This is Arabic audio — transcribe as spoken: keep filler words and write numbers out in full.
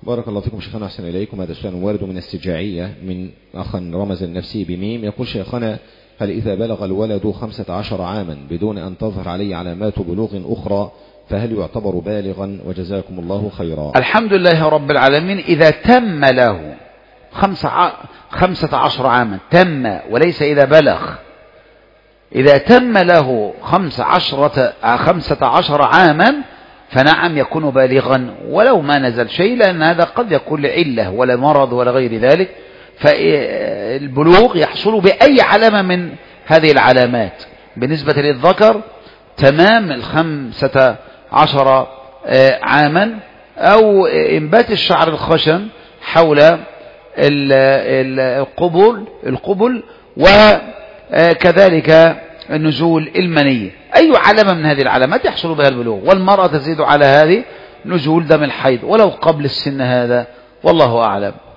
بارك الله فيكم شيخنا، أحسن إليكم. هذا سؤال وارد من السجاعية من أخ رمز النفسي بميم، يقول شيخنا: هل إذا بلغ الولد خمسة عشر عاما بدون أن تظهر عليه علامات بلوغ أخرى فهل يعتبر بالغا؟ وجزاكم الله خيرا. الحمد لله رب العالمين. إذا تم له خمسة عشر عاما، تم وليس إذا بلغ، إذا تم له خمسة عشرة خمسة عشر عاما فنعم يكون بالغا ولو ما نزل شيء، لأن هذا قد يكون لعلة ولا مرض ولا غير ذلك. فالبلوغ يحصل بأي علامة من هذه العلامات. بالنسبة للذكر تمام الخمسة عشر عاما، أو إنبات الشعر الخشن حول القبل القبل وكذلك نزول المني. أي علامة من هذه العلامات يحصل بها البلوغ. والمرأة تزيد على هذه نزول دم الحيض ولو قبل السن هذا، والله أعلم.